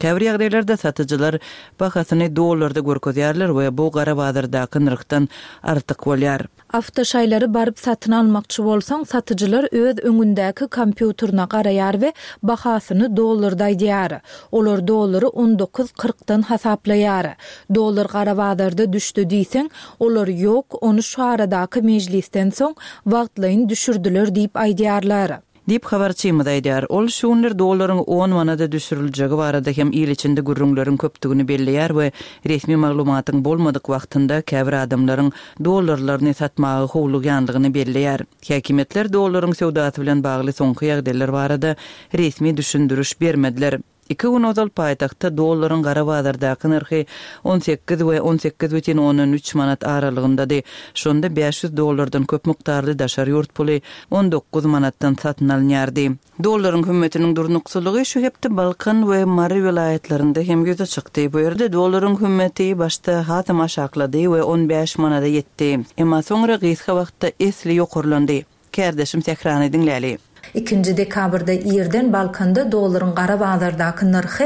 Käbir ýagdaýlarda satyjylar bahasyny dollarda görkezýärler we bu gara bazardaky nyrkdan artyk bolýar. Avtoşaýlary baryp satyn almakçy bolsaň, satyjylar öz öňündäki kompýuterine garaýar we bahasyny dollarda aýdýar. Olar dollary 19.40-dan hasaplaýar. Dollar gara bazarda düşdi diýseň, olar ýok, onu şu aradaky mejlisden soň wagtlaýyn düşürdiler diýip aýdýarlar. Dip habarçymyz aýdýar. Ol şuňlar dollaryň 10 manada düşüriljegi barada hem il içinde gürrüňleriň köpdigini belleýär we resmi maglumatyň bolmadyk wagtynda käbir adamlaryň dollarlaryny satmagy howlugandygyny belleýär. Häkimetler dollaryň sowdasy bilen bagly soňky ýagdaýlar barada resmi düşündürüş bermediler. 2 gün ozal paýtagtda dollaryň gara bazardaky narhy 18 we 18,13 manat aralygyndady. Şonda 500 dollardan köp mikdarly daşary ýurt puly 19 manatdan satyn alınýardy. Dollaryň hümmetiniň durnuksulygy şu hepde Balkan we Mari vilayetlerinde hem göze çykdy. Bu ýerde dollaryň hümmeti başda hatym aşaklady we 15 manada ýetdi. Emma soňra gysga wagtda esli ýokurlandy. Kärdeşim tekrarny dinläli. 2 dekabrda ýerden Balkanda dollaryň gara bazardaky narhy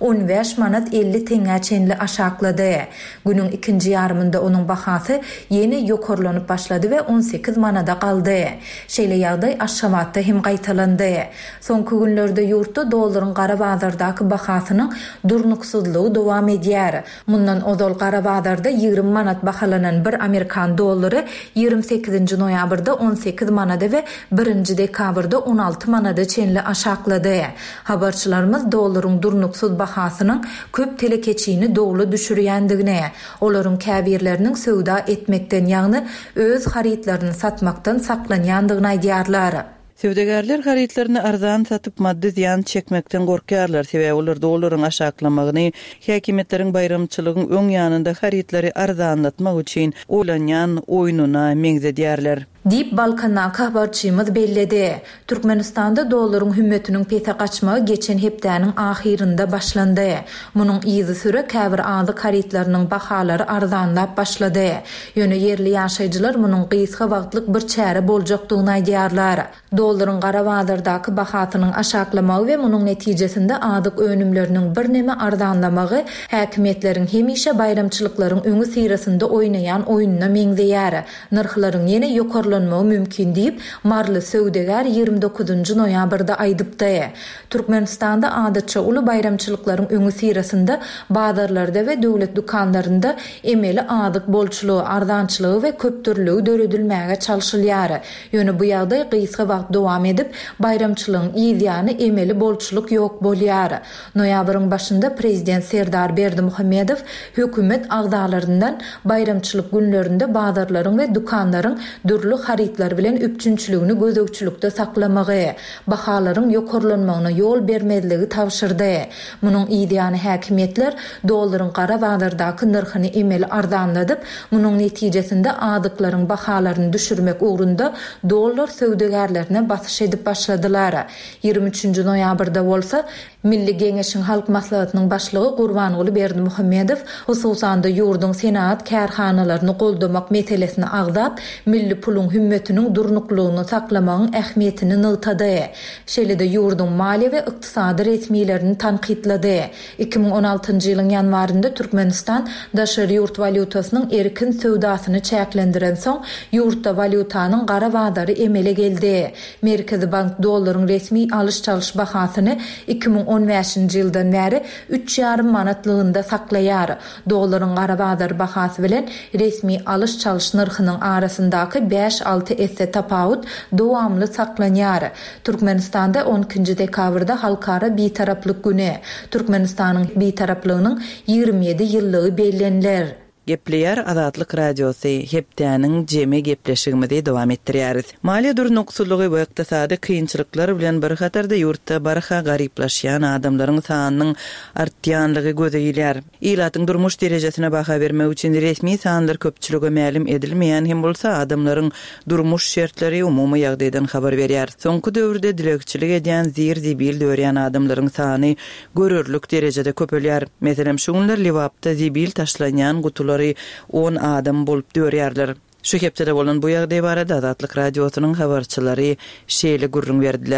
15 manat 50 teňe çenli aşaklady. Günüň ikinji ýarymynda onuň bahasy ýene ýokurlanyp başlady we 18 manada galdy. Şeýle ýagdaý aşgamatda hem gaýtalandy. Soňky günlerde ýurtda dollaryň gara bazardaky bahasynyň durnuksuzlygy dowam edýär. Mundan ozal gara bazarda 20 manat bahalanan bir Amerikan dollary 28 noýabrda 18 manada we 1 dekabrda 16 manada çenli aşaklady. Habarçylarymız dollaryň durnuksuz bahasynyň köp telekeçini dowlu düşürýändigine, olaryň käbirleriniň söwda etmekden ýagny öz haritlaryny satmakdan saklanýandygyny aýdýarlar. Sewdegarlar haritlaryny arzan satyp maddi ziyan çekmekden gorkýarlar. Sebäbi olar dollaryň aşaklamagyny häkimetleriň bayramçylygyň öň ýanynda haritlary arzanlatmak üçin olanýan oýnuna meňzedýärler. Dip Balkan'a habarçymyz belledi. Türkmenistanda dollaryň hümmetiniň pete gaçmagy geçen hepdäniň ahirinde başlandy. Munyň izi süre käbir azyk haritlarynyň bahalary arzanlap başlady. Ýöne yerli ýaşaýjylar munyň gysga wagtlyk bir çäre boljakdygyny aýdýarlar. Dollaryň gara bazardaky bahasynyň aşaklamagy we munyň netijesinde azyk önümleriniň bir neme arzanlamagy häkimetleriň hemişe bayramçylyklaryň öňü sirasynda oýnaýan oýununa meňzeýär. Narhlaryň ýene ýokurlanmagy mümkin diýip marly söwdegar 29 noýabrda aýdypdy. Türkmenistanda adatça uly bayramçylyklaryň öňü sirasynda bazarlarda we döwlet dukanlarynda emeli azyk bolçulugy, arzançylygy we köptürlügi döredilmäge çalşylýar. Ýöne bu ýagdaý gysga wagt dowam edip bayramçylygyň ýygyany emeli bolçuluk ýok bolýar. Noýabryň başynda prezident Serdar Berdimuhammedow hökümet agdalaryndan bayramçylyk günlerinde bazarlaryň we dukanlaryň dürli haritlar bilen üpçünçülügini gözökçülükde saklamagy, bahalaryň ýokurlanmagyna ýol bermediligi tawşyrdy. Munyň ýygyany häkimetler dollaryň gara bazardaky narhyny emeli arzanladyp, munyň netijesinde azyklaryň bahalaryny düşürmek ugrunda dollar söwdegarlaryna basyş edip başladylar. 23 noýabrda bolsa Milli Geňeşiň halk maslahatynyň başlygy Gurbanuly Berdimuhammedow hususanda ýurdun senat kärhanalaryny goldamak meselesini agzap, milli puluň hümmetiniň durnuklugyny saklamagyň ähmiýetini nygtady. Şeýle-de ýurdun mali we ykdysady resmiýetlerini tanqidlady. 2016-njy ýylyň ýanwarynda Türkmenistan daşary ýurt valutasynyň erkin söwdasyny çäklendiren soň ýurtda valutanyň gara bazary emele geldi. Merkezi Bank dollaryň resmi alış-çalış bahasyny 2015-nji ýyldan bäri 3,5 manatlygynda saklaýar. Dollaryň gara bazar bahasy bilen resmi alış-çalış narhynyň arasyndaky 5-6 esse tapawut dowamly saklanýar. Türkmenistanda 12 dekabrda halkara bitaraplyk güni. Türkmenistanyň bitaraplygynyň 27 ýyllygy bellenler. Gepleýär Azatlyk radiosu hepdäniň jeme gepleşigimizde dowam etdirýäris. Maliýe durnuksulygy we ykdysady kynçylyklar bilen bir hatarda ýurtda barha garyplaşýan adamlaryň sanynyň artýanlygy gözeýilýär. Ilatyň durmuş derejesine baha bermek üçin resmi sanlar köpçülüge ma'lum edilmeýän hem bolsa adamlaryň durmuş şertleri umumy ýagdaýdan habar berýär. Soňky döwürde dilekçilik edýän zibil dörýän adamlaryň sany görürlük derejede köpelýär. Meselem şu günler Liwapda zibil taşlanýan gutular 10 adam bolup dörýärler. Şu hepde bolan bu ýagdaý barada Azatlyk radiosynyň habarçylary şeýle gurrun berdiler.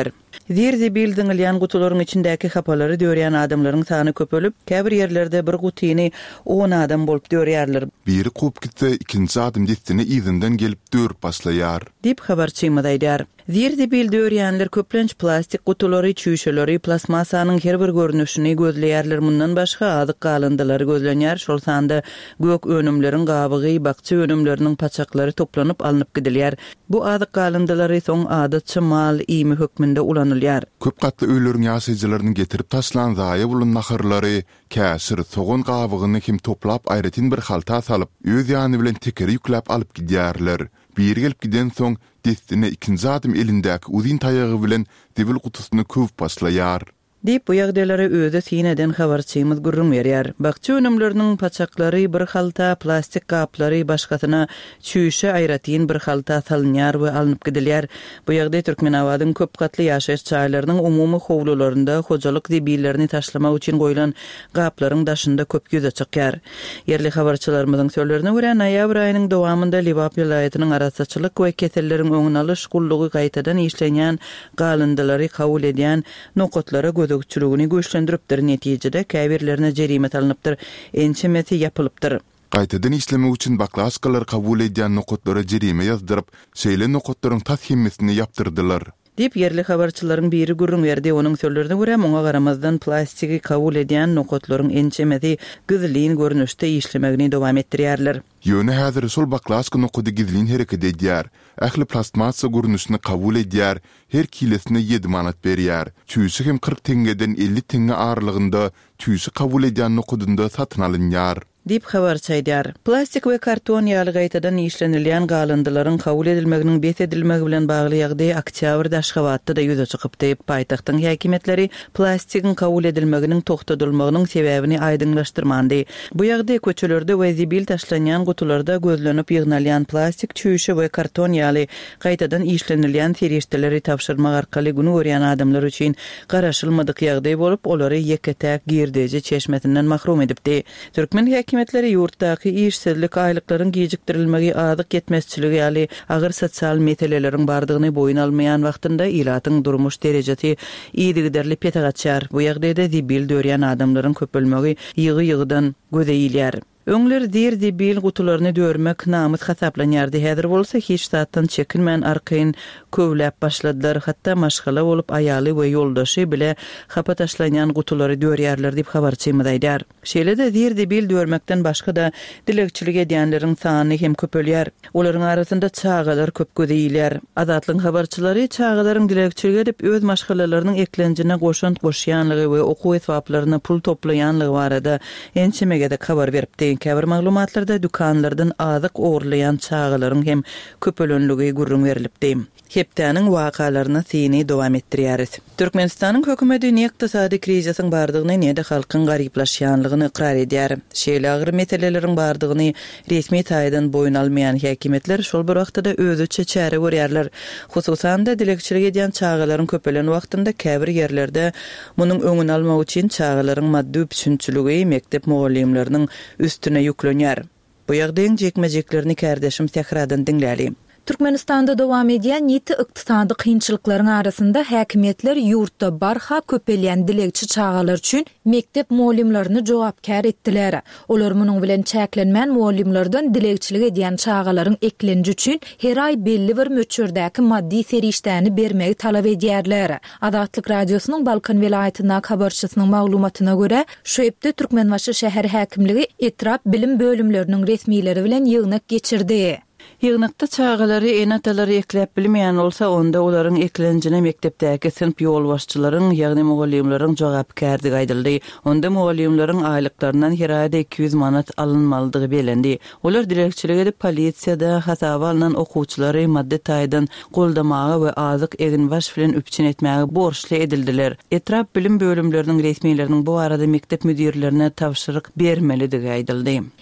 Zirdi bildiňilýän gutularyň içindäki hapalary dörýän adamlaryň sany köpelip, käbir ýerlerde bir gutyny 10 adam bolup dörýärler. Biri kup gitse, ikinci adam destini izinden gelip dörüp başlaýar. Dip habarçymy daýdar. Zirdi bildiňilýänler köplenç plastik gutulary, çüýşeleri, plasmasanyň her bir görnüşini gözleýärler. Mundan başga adyk galındylary gözlenýär. Şol sanda gök önümleriň gabygy, bakça önümleriniň paçaklary toplanyp alınıp gidilýär. Bu adyk galındylary soň adatça mal ými hökmünde ulanylýar. Köp gatly öýleriň ýaşaýjylaryny getirip taşlan zaýa bulan naharlary, käsir, soğun gabygyny kim toplap aýratyn bir halta salyp, öz ýany bilen tekeri ýükläp alyp gidýärler. Bir gelip giden soň destine ikinci adam elindäki uzyn taýagy bilen dewil gutusyny köp başlaýar. Dip bu ýagdaýlary özi sineden habarçymyz gurrun berýär. Bakça önümleriniň paçaklary bir halta, plastik gaplary başgasyna çüýşe aýratyn bir halta salynýar we alınıp gidilýär. Bu ýagdaý Türkmenawadyň köp gatly ýaşaýyş çaýlarynyň umumy howlularynda hojalyk debillerini taşlamak üçin goýulan gaplaryň daşynda köp ýüze çykýar. Yerli habarçylarymyzyň sözlerine görä, noýabr aýynyň dowamynda Liwap vilayatynyň arasaçylyk we keselleriň öňüne alyş gullugy gaýtadan işlenýän galındylary kabul edýän nokotlary gözükçülüğünü güýçlendiripdir. Netijede käbirlerine jerimet alınıpdyr, ençemeti yapılıpdyr. Gaýtadan işlemek üçin baklaşkalar kabul edýän nokotlara jerime ýazdyryp, şeýle nokotlaryň tashimmesini ýaptyrdylar. Dip yerli habarçylaryň biri gurrun berdi. Onuň sözlerine görä, muňa garamazdan plastiki kabul edýän nokotlaryň ençemeti gyzylyn görnüşde işlemegini dowam etdirýärler. Ýöne häzir şol baklaşka nokoty gizlin hereket edýär. Ähli plastmasa görnüşini kabul edýär, her kilesine 7 manat berýär. Çüýsü hem 40 tengeden 50 tenge aralygynda çüýsü kabul edýän nokotynda satyn alynýar. Dip habarçaýdar. Plastik we karton ýaly gaýtadan işlenilýän galyndylaryň kabul edilmeginiň bet edilmegi bilen bagly ýagdaý oktýabrda Aşgabatda da ýüze çykyp diýip paýtagtyň häkimetleri plastikiň kabul edilmeginiň togtadylmagynyň sebäbini aýdyňlaşdyrmandy. Bu ýagdaý köçelerde we zibil taşlanýan gutularda gözlenip ýygnalýan plastik çüýşe we karton ýaly gaýtadan işlenilýän terişdeleri tapşyrmak arkaly güni görýän adamlar üçin garaşylmadyk ýagdaý bolup, olary ýeketäk girdeji çeşmetinden mahrum edipdi. Türkmen häkimetleri ýurtdaky işsizlik aýlyklaryň gejikdirilmegi, adyk yetmezçiligi ýaly agyr sosial meseleleriň bardygyny boyun almaýan wagtynda ilatyň durmuş derejesi iýdigiderli petagaçar. Bu ýagdaýda zibil dörýän adamlaryň köpelmegi ýygy-ýygydan gözeýilýär. Öňler dirdi bil gutularyny dörmek namyt hasaplanýardy. Häzir bolsa hiç zatdan çekinmän arkaýyn kövläp başladylar. Hatda maşgala bolup aýaly we ýoldaşy bile hapa taşlanýan gutulary dörýärler diýip habarçymy daýdar. Şeýle-de dirdi bil dörmekden başga da dilekçilik edýänleriň sany hem köpelýär. Olaryň arasynda çağalar köp gözeýilýär. Azatlyň habarçylary çağalaryň dilekçilik edip öz maşgalalarynyň eklenjine goşanlygy we okuw etwaplaryna pul toplaýanlygy barada ençemege de habar beripdi. Käbir maglumatlarda dükanlardan azyk oğurlayan çağalaryň hem köpelönlügi gurrun berilipdi. Hepdäniň wakalaryna seni dowam etdirýäris. Türkmenistanyň hökümeti ýeňi krizisyň bardygyny näde halkyň garyplaşýanlygyny ikrar edýär. Şeýle agyr meseleleriň bardygyny resmi taýdan boyun almaýan häkimetler şol bir wagtda özüçe çäre görýärler. Hususan da dilekçilik edýän çağalaryň köpelen wagtynda käbir ýerlerde munyň öňüni almak üçin çağalaryň maddi üçinçiligi mektep mugallimleriniň üstüne ýüklenýär. Bu ýagdaýyň jekmejeklerini kärdeşim Tehradan dinläli. Türkmenistanda dowam edýän ýeti ykdysady kynçylyklaryň arasynda häkimetler ýurtda barha köpelýän dilekçi çağalar üçin mektep muallimlerini jogapkär etdiler. Olar munyň bilen çäklenmän muallimlerden dilekçilik edýän çağalaryň eklenji üçin her aý belli bir möçürdäki maddi serişdäni bermegi talap edýärler. Adatlyk radiosynyň Balkan vilayatyna habarçysynyň maglumatyna görä, şu epde Türkmenbaşy şäher häkimligi etrap bilim bölümleriniň resmiýleri bilen ýygnak geçirdi. Ýygnakda çağalary enatalary ekläp bilmeýän bolsa, onda olaryň eklenjine mektepdäki sınıf ýolbaşçylaryň, ýagny mugallimleriň jogapkärligi aýdyldy. Onda mugallimleriň aýlyklaryndan her aýda 200 manat alınmalydygy belendi. Olar dilekçilik edip polisiýada hasaba alynan okuwçylary maddi taýdan goldamagy we azyk eginbaş bilen üpçün etmäge borçly edildiler. Etrap bilim bölümleriniň resmiýleriniň bu arada mektep müdirlerine tapşyryk bermelidigi aýdyldy.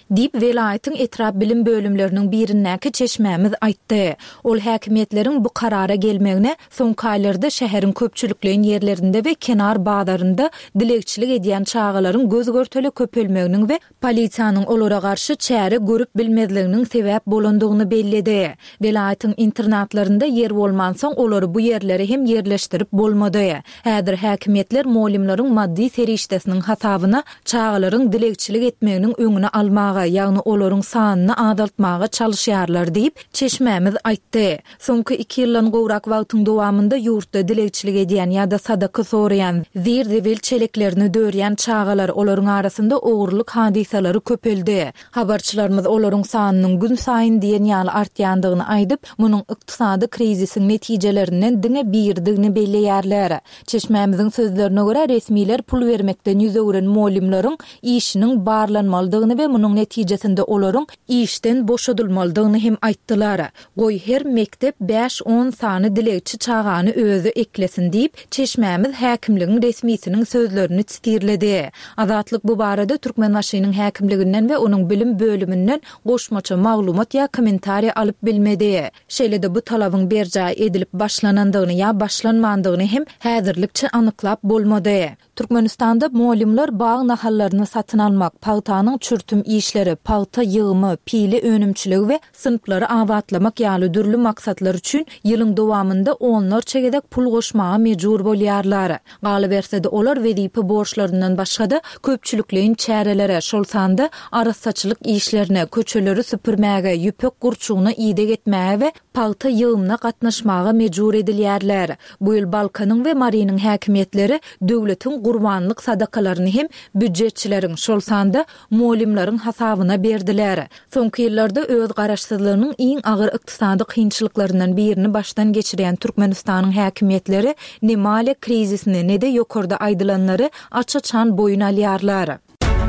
dip velayetin etraf bilim bölümlerinin birindäki çeşmämiz aýtdy. Ol häkimetlerin bu karara gelmegine soňky aýlarda şäherin köpçüliklerin yerlerinde we kenar bazarynda dilekçilik edýän çağalaryň göz görteli köpelmeginiň we polisiýanyň olara garşy çäre görüp bilmezliginiň sebäp bolandygyny bellidi. Velayetin internatlarynda yer bolmansoň olary bu yerleri hem yerleşdirip bolmady. Häzir häkimetler molimlaryň maddi serişdesiniň hasabyna çağalaryň dilekçilik etmeginiň öňüne almaga, ýagny olaryň sanyny adaltmaga çalyşýarlar diýip çeşmämiz aýtdy. Soňky 2 ýyldan gowrak wagtyň dowamında ýurtda dilekçilik edýän ýa-da sadaka soraýan, zir-zewil çeleklerini dörýän çağalar olaryň arasynda ogurlyk hadisalary köpeldi. Habarçylarymyz olaryň sanynyň gün saýyn diýen ýaly artýandygyny aýdyp, munyň ykdysady krizisiň netijelerinden diňe birdigini belleýärler. Çeşmämiziň sözlerine görä resmiler pul bermekden ýüzegüren molimlaryň işiniň barlanmalydygyny we munyň netijesinde olaryň işden boşadylmalydygyny hem aýtdylar. Goý her mektep 5-10 sany dilekçi çağany özü eklesin diýip çeşmämiz häkimligiň resmisiniň sözlerini çitirledi. Azatlyk bu barada Türkmenbaşynyň häkimliginden we onuň bilim bölümünden goşmaça maglumat ýa kommentariýa alyp bilmedi. Şeýle-de bu talabyň berjaý edilip başlanandygyny ýa başlanmandygyny hem häzirlikçe anyklap bolmady. Türkmenistanda molimler bağ nahallaryny satyn almak, paýtanyň çürtüm işleri, paýta ýygymy, pili önümçiligi we sınıflary awatlamak ýaly dürli maksatlar üçin ýylyň dowamında onlarça gedek pul goşmaga mejbur bolýarlar. Galy berse-de olar wezipe borçlaryndan başga-da köpçüliklerin çärelere, şol sanda arassaçylyk işlerine, köçeleri süpürmäge, ýüpek gurçugyna ýydak etmäge we paýta ýygymyna gatnaşmaga mejbur edilýärler. Bu ýyl Balkanyň we Marinyň häkimetleri döwletiň gurbanlyk sadakalaryny hem büdjetçileriň şol sanda molimlaryň hasabyna berdiler. Soňky ýyllarda öz garaşsyzlygynyň iň agyr ykdysady kynçylyklaryndan birini başdan geçirýän Türkmenistanyň häkimetleri nemale krizisini ne de ýokarda aýdylanlary açaçan boyun alýarlar.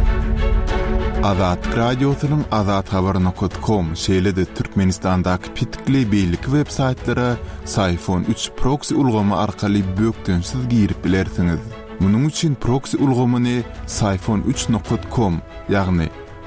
Azat radiosynyň azathabar.com şeýle-de Türkmenistandaky pitikli beýlik web saytlara Sayfon 3 proxy ulgamy arkaly bökdensiz girip bilersiňiz. Munyň üçin proxy ulgamyny sayfon3.com ýagny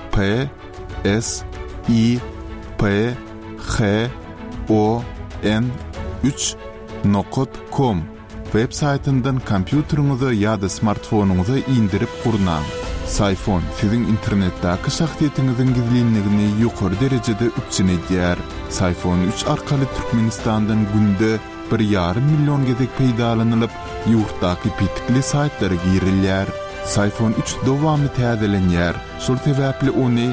sayfon3.com web saytyndan kompýuteriňize ýa-da smartfonuňyza indirip gurnaň. Sayfon siziň internetdäki şahsiýetiňiziň gizlinligini ýokary derejede üçin edýär. Sayfon 3 arkaly Türkmenistandan günde 1,5 milyon gezek peýdalanylyp, ýurtdaky pitikli saytlara girilýär. Sayfon 3 dowamly täzelenýär. Şol sebäpli ony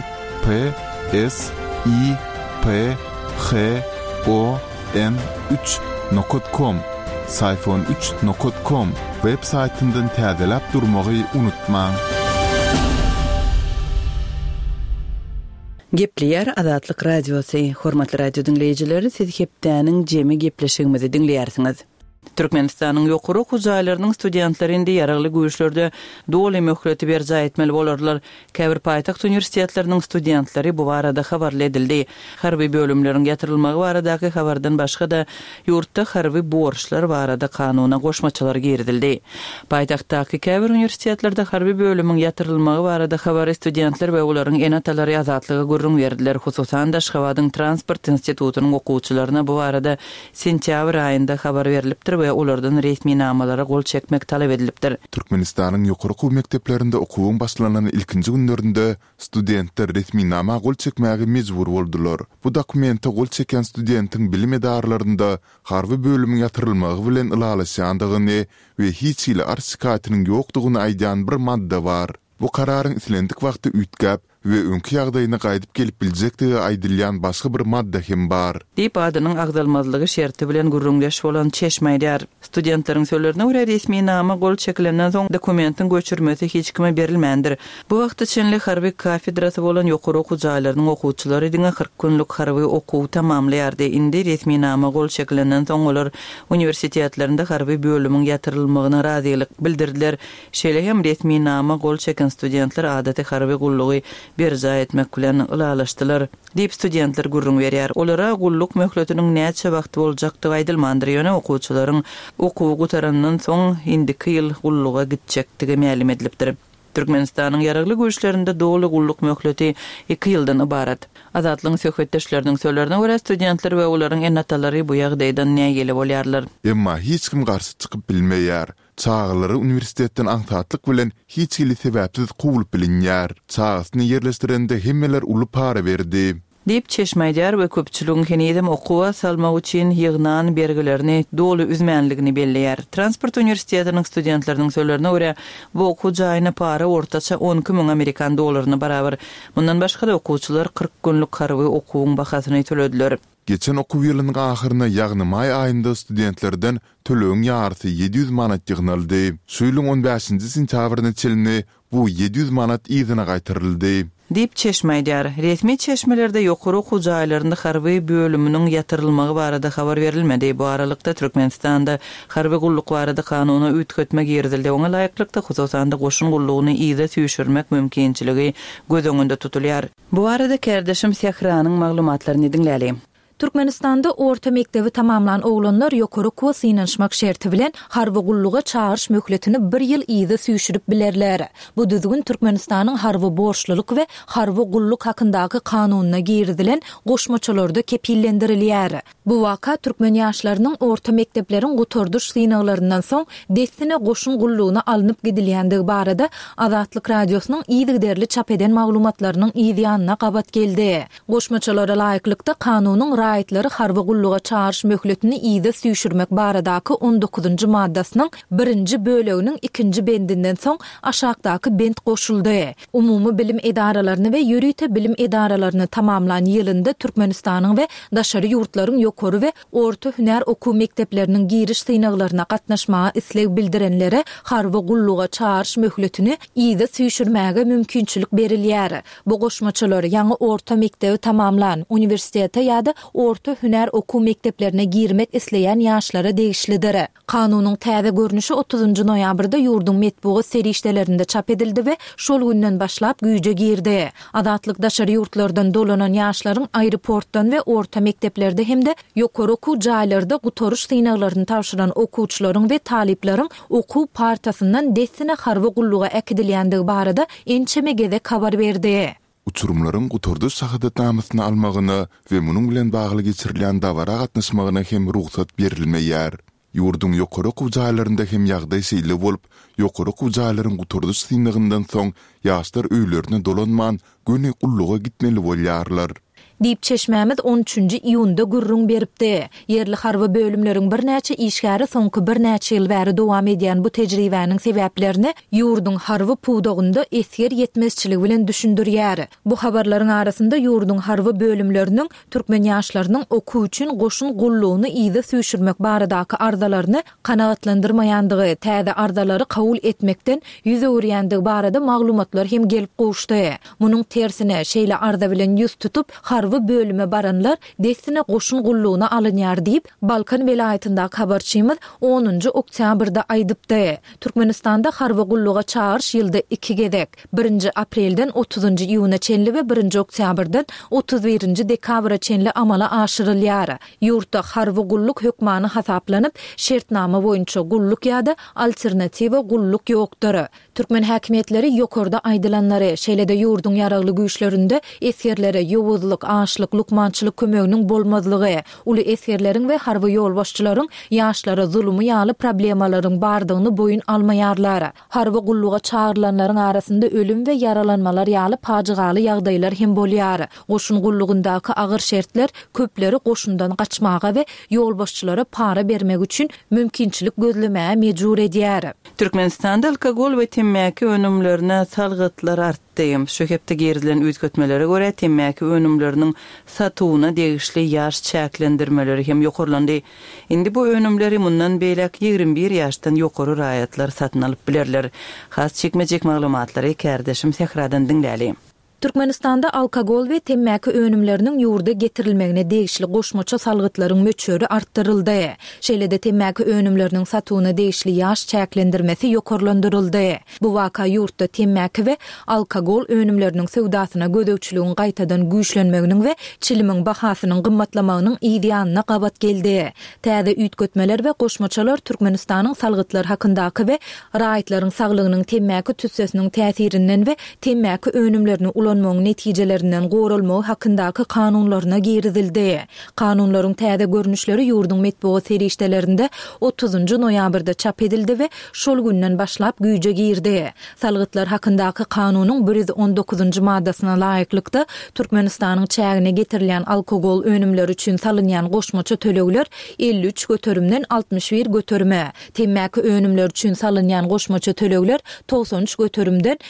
sayfon3.com sayfon3.com web saytyndan täzelep durmagy unutmaň. Gepleýär Azatlyk radiosy. Hormatly radio dinleýijileri, siz hepdäniň jemi gepleşigimizi dinleýärsiňiz. Türkmenistanyň ýokary okuw jaýlarynyň studentlary indi ýaragly güýçlerde doly möhlet berjaý etmeli bolarlar. Käbir paýtaxt universitetleriniň studentlary bu barada habarly edildi. Harby bölümleriň ýatyrylmagy baradaky habardan başga da ýurtda harby borçlar barada kanuna goşmaçylar girdildi. Paýtaxtdaky käbir universitetlerde harby bölümiň ýatyrylmagy barada habar studentler we olaryň enatalary azatlygy gurrun berdiler. Hususan da Aşgabatyň Transport institutynyň okuwçylaryna bu barada sentýabr aýynda habar berilipdir we olardan resmi namalara gol çekmek talep edilipdir. Türkmenistanyň ýokary okuw mekdeplerinde okuwyň başlanan ilkinji günlerinde studentler resmi nama gol çekmäge mejbur boldular. Bu dokumente gol çeken studentiň bilim edarlarynda harby bölümiň ýatyrylmagy bilen ılalaşýandygyny we hiç ýyly arşikatynyň ýokdugyny aýdan bir madda bar. Bu kararyň islendik wagty ütgäp we öňki ýagdaýyna gaýdyp gelip biljekdigi aýdylýan başga bir madda hem bar. Diýip adynyň agdalmazlygy şerti bilen gurrunlaş bolan çeşmeýär. Studentleriň sözlerine görä resmi nama gol çekilenden soň dokumentiň göçürmesi hiç kime berilmändir. Bu wagt içinde harby kafedrasy bolan ýokary okuw jaýlarynyň okuwçylary diňe 40 günlük harby okuw tamamlaýardy. Indi resmi nama gol çekilenden soň olar universitetlerinde harby bölümiň ýatyrylmagyna razylyk bildirdiler. Şeýle hem resmi nama gol çeken studentler adaty harby gullugy berjaý etmek bilen ılalaşdylar. Diýip studentler gurrun berýär. Olara gulluk möhletiniň näçe wagt boljakdygy aýdylmandyr. Ýöne okuwçylaryň okuw gutarandan soň indiki ýyl gulluga gitjekdigi ma'lum edilipdir. Türkmenistanyň ýaragly güýçlerinde doly gulluk möhleti 2 ýyldan ibarat. Azatlyň söhbetdeşleriniň sözlerine görä studentler we olaryň ennatalary bu ýagdaýdan näme bolýarlar. Emma hiç kim garşy çykyp bilmeýär. Çağlary uniwersitetden aňsatlyk bilen hiç ýyly sebäpsiz gowulyp bilinýär. Çağsyny ýerleşdirende hemmeler uly para berdi. Dip çeşmeýär we köpçüligiň kenedem okuwa salmak üçin ýygnan bergilerini doly üzmänligini belleýär. Transport uniwersitetiniň studentleriniň sözlerine görä bu okuw jaýyna para ortaça 12 000 Amerikan dollaryna barabar. Bundan başga da okuwçylar 40 günlük harby okuwyň bahasyny төлediler. Geçen okuw ýylynyň ahyryna ýagny may aýynda studentlerden tölegiň ýarysy 700 manat ýygnaldy. Şu ýylyň 15-nji sentýabryna çelini bu 700 manat ýygyna gaýtyryldy. Dip çeşmeýär. Resmi çeşmelerde ýokary okuw jaýlarynda harby bölüminiň ýatyrylmagy barada habar berilmedi. Bu aralykda Türkmenistanda harby gulluk barada kanuny üýtgetmek ýerdildi. Oňa laýyklykda hususanda goşun gullugyny ýyda süýşürmek mümkinçiligi göz öňünde tutulýar. Bu arada kardeşim Sehranyň maglumatlaryny dinläli. Türkmenistanda orta mektebi tamamlan oglanlar ýokary okuwa synanşmak şerti bilen harby gulluga çağırış möhletini 1 ýyl ýyda süýşürip bilerler. Bu düzgün Türkmenistanyň harby borçluluk we harby gulluk hakyndaky kanunyna girdilen goşmaçalarda kepillendirilýär. Bu waka türkmen ýaşlarynyň orta mektepleriň gutorduş synaglaryndan soň destine goşun gullugyna alınıp gidilýändigi barada Azatlyk radiosynyň ýygyderli çap eden maglumatlarynyň ýygyanyna gabat geldi. Goşmaçalara laýyklykda kanunyň raýatlary harby gulluga çağırış möhletini ýyda süýşürmek baradaky 19-njy maddasynyň 1-nji böleginiň 2-nji bendinden soň aşagdaky bend goşuldy. Umumy bilim edaralaryny we ýürüýte bilim edaralaryny tamamlan ýylynda Türkmenistanyň we daşary ýurtlaryň ýokary we orta hüner okuw mekdepleriniň giriş synaglaryna gatnaşmagy isleg bildirenlere harby gulluga çağırış möhletini ýyda süýşürmäge mümkinçilik berilýär. Bu goşmaçalar ýaňy orta mekdebi tamamlan uniwersitete ýa-da orta hüner okuw mekdeplerine girmek isleýän ýaşlara degişlidir. Kanunyň täze görnüşi 30-njy noýabrda ýurdun metbugy serişdelerinde çap edildi we şol günden başlap güýje girdi. Azatlyk daşary ýurtlardan dolanan ýaşlaryň aeroportdan we orta mekdeplerde hemde ýokary okuw jaýlarynda gutoruş synaglaryny tapşyran okuwçylaryň we talipleriň okuw partasyndan destine harby gulluga äkidilýändigi barada ençeme gezek habar berdi. Uçurumlaryň gutorduş şahadatnamasyny almagyna we munyň bilen bagly geçirilýän dawara gatnaşmagyna hem ruhsat berilmeýär. Ýurdun ýokary okuw jaýlarynda hem ýagdaý şeýle bolup, ýokary okuw jaýlaryň gutorduş synagyndan soň ýaşlar öýlerine dolanman, göni gulluga gitmeli bolýarlar. Dip çeşmämiz 13-nji iýunda gurrun beripdi. Yerli harby bölümleriň birnäçe işgäri soňky birnäçe ýyl bäri dowam edýän bu tejribäniň sebäplerini ýurdun harby puwdagynda esger ýetmezçiligi bilen düşündirýär. Bu habarlaryň arasynda ýurdun harby bölümleriniň türkmen ýaşlarynyň okuw üçin goşun gullugyny ýyda süýşürmek baradaky arzalaryny kanagatlandyrmaýandygy, täze arzalary kabul etmekden ýüz öwürýändigi barada maglumatlar hem gelip goşdy. Munyň tersine şeýle arza bilen ýüz tutup bölüme baranlar destine goşun gullugyna alynýar diýip Balkan welaýatyndaky habarçymyz 10-njy oktýabrda aýdypdy. Türkmenistanda harby gulluga çağırış ýylda 2 gezek 1-nji aprelden 30-njy iýuna çenli we 1-nji oktýabrdan 31-nji dekabra çenli amala aşyrylýar. Ýurtda harby gulluk hökmany hasaplanyp şertnama boýunça gulluk ýa-da alternatiwa gulluk ýokdur. Türkmen häkimetleri ýokarda aýdylanlary şeýle-de ýurdun ýaragly güýçlerinde esgerlere ýowuzlyk, aşlyk, lukmançylyk kömeginiň bolmazlygy, uly esgerleriň we harby ýolbaşçylaryň ýaşlara zulmy ýaly problemalaryň bardygyny boyun almaýarlar. Harby gulluga çağırlanlaryň arasynda ölüm we yaralanmalar ýaly pajigaly ýagdaýlar hem bolýar. Goşun gullugyndaky agyr şertler köpleri goşundan gaçmaga we ýolbaşçylara para bermek üçin mümkinçilik gözlemäge mejbur edýär. Türkmenistanda alkogol we temmäki önümlerine salgytlar artdy. Şu hepde gerilen üýtgetmelere görä temmäki önümleriniň satywyna degişli ýaş çäklendirmeleri hem ýokarlandy. Indi bu önümleri mundan beýlek 21 ýaşdan ýokary raýatlar satyn alyp bilerler. Has çekmejek maglumatlary kardeşim Sehradan dinläli. Türkmenistanda alkogol ve temmäki önümlerinin ýurda getirilmegine degişli goşmaça salgytlaryň möçöri arttyryldy. Şeýlede temmäki önümleriniň satygyna degişli ýaş çäklendirmesi ýokarlandyryldy. Bu waka ýurtda temmäki we alkogol önümleriniň sowdasyna gödökçiligiň gaýtadan güýçlenmeginiň we çilimiň bahasynyň gymmatlamagynyň ideýanyna gabat geldi. Täze üýtgetmeler we goşmaçalar Türkmenistanyň salgytlar hakyndaky we raýatlaryň saglygynyň temmäki tüssesiniň täsirinden we temmäki önümlerini ulanmagyň netijelerinden gorulmagy hakyndaky kanunlaryna girizildi. Kanunlaryň täze görnüşleri ýurdun metbuat serişdelerinde 30 noýabrda çap edildi we şol günden başlap güýje girdi. Salgytlar hakyndaky kanunyň 119 maddasyna laýyklykda Türkmenistanyň çägine getirilýän alkogol önümleri üçin salynýan goşmaça tölegler 53 götürümden 61 götürme, temmäki önümler üçin salynýan goşmaça tölegler 93 götürümden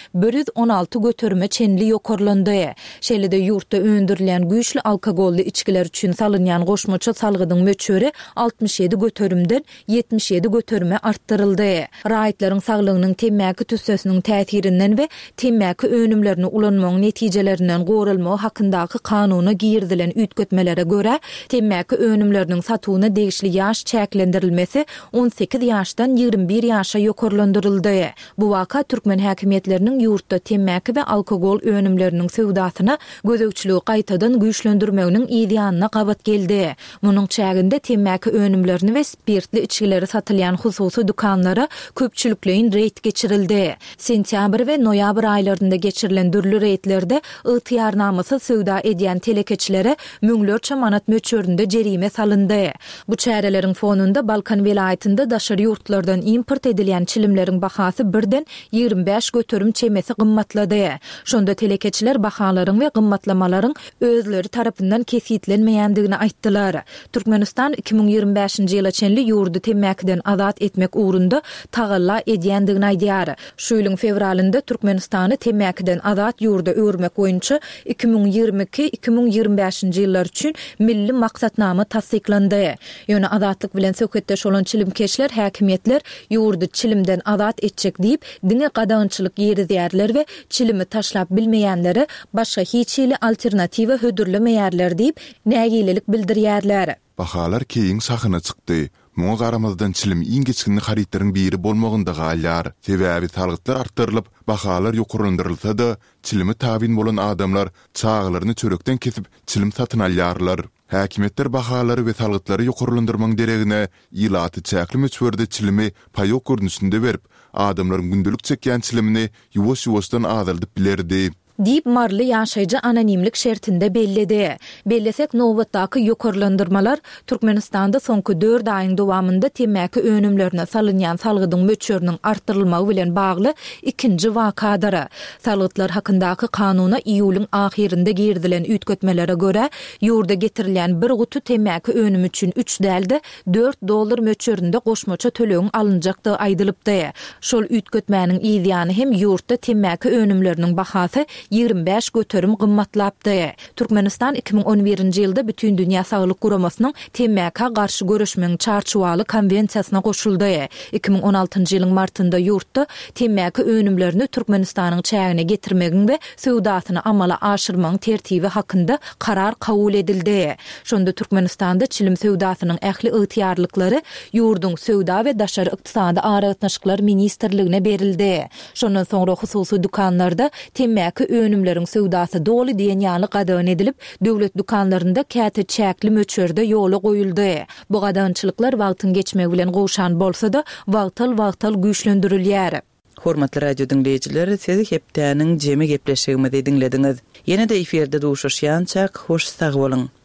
116 götürme çenli ýokarlandy. Şeýlede ýurtda öndürilen güýçli alkogolly içkiler üçin salynýan goşmaça salgydyň möçöri 67 götürümden 77 götürme arttyryldy. Raýatlaryň saglygynyň temmäki tüssesiniň täsirinden we temmäki önümlerini ulanmagyň netijelerinden gorulmagy hakyndaky kanuny girdilen üýtgetmelere göre temmäki önümleriniň satygyna degişli ýaş çäklendirilmesi 18 ýaşdan 21 ýaşa ýokarlandyryldy. Bu waka türkmen häkimetleriniň ýurtda temmäki we alkogol önümleriniň sowdasyna gödökçiligi gaýtadan güýçlendirmeginiň ideýanyna gabat geldi. Munyň çäginde temmäki önümlerini we spirtli içkileri satylýan hususy dukanlara köpçülikleýin reýt geçirildi. Sentýabr we noýabr aýlarynda geçirilen dürli reýtlerde ygtyýarnamasy sowda edýän telekeçilere müňlerçe manat möçöründe jerime salyndy. Bu çäreleriň fonunda Balkan vilayetinde daşary ýurtlardan import edilýän çilimleriň bahasy birden 25 götürüm çemesi gymmatlady. Şonda telekeçiler bahalaryň we gymmatlamalaryň özleri tarapyndan kesitlenmeýändigini aýtdylar. Türkmenistan 2025-nji ýyla çenli ýurdu temmäkiden azat etmek uğrunda tagalla edýändigini aýdýar. Şu ýylyň fevralynda Türkmenistany temmäkiden azat ýurda öwürmek boýunça 2022-2025-nji ýyllar üçin milli maksatnama tasdiklandy. Ýöne azatlyk bilen söhbetdeş bolan çilimkeşler häkimetler ýurdu çilimden azat etjek diýip diňe gadançylyk ýerizýärler we çilimi taşlap bilmeýänleri başga hiç ýyly alternatiwa hödürlemeýärler diýip nägilelik bildirýärler. Bahalar keyin sahyna çykdy. Muňa garamazdan çilim iň geçkini haritlaryň biri bolmagynda galýar. Sebäbi salgytlar artdyrylyp, bahalar ýokarlandyrylsa-da, çilimi tabin bolan adamlar çağlaryny çörekden kesip çilim satyn alýarlar. Häkimetler bahalary we salgytlary ýokarlandyrmaň deregine ýylaty çäkli möçberde çilimi paýok görnüşinde berip, adamlaryň gündelik çekýän çilimini ýuwaş-ýuwaşdan azaldyp bilerdi. Diýip marly ýaşaýjy anonimlik şertinde belledi. Bellesek nowbatdaky ýokarlandyrmalar Türkmenistanda soňky 4 aýyň dowamynda temmäki önümlerine salynýan salgydyň möçöriniň arttyrylmagy bilen bagly ikinji wakadyr. Salgytlar hakyndaky kanuna iýulyň ahirinde girdilen üýtgetmelere göre ýurda getirilen bir gutu temmäki önüm üçin 3 dälde $4 möçöründe goşmaça tölegiň alınjakdy aýdylypdy. Şol üýtgetmäniň ideýany hem ýurtda temmäki önümleriniň bahasy 25 götürüm gymmatlapdy. Türkmenistan 2011-nji ýylda bütün dünýä saglyk guramasynyň temmäka garşy görüşmeň çarçuwaly konwensiýasyna goşuldy. 2016-njy ýylyň martynda ýurtda temmäki önümlerini Türkmenistanyň çägine getirmegiň we sowdasyny amala aşyrmagyň tertibi hakynda karar kabul edildi. Şonda Türkmenistanda çilim sowdasynyň ähli ygtyýarlyklary ýurdun sowda we daşary ykdysady aragatnaşyklar ministrligine berildi. Şondan soňra hususy dukanlarda temmäki önümleriň sowdasy doly diýen ýaly gadan edilip, döwlet dukanlarynda käte çäkli möçörde ýola goýuldy. Bu gadançylyklar wagtyň geçmegi bilen gowşan bolsa-da, wagtal güýçlendirilýär. Hormatly radio dinleyijiler, siz hepdäniň jemi gepleşigimizi dinlediňiz. Ýene-de eferde duşuşýançak hoş sag bolun.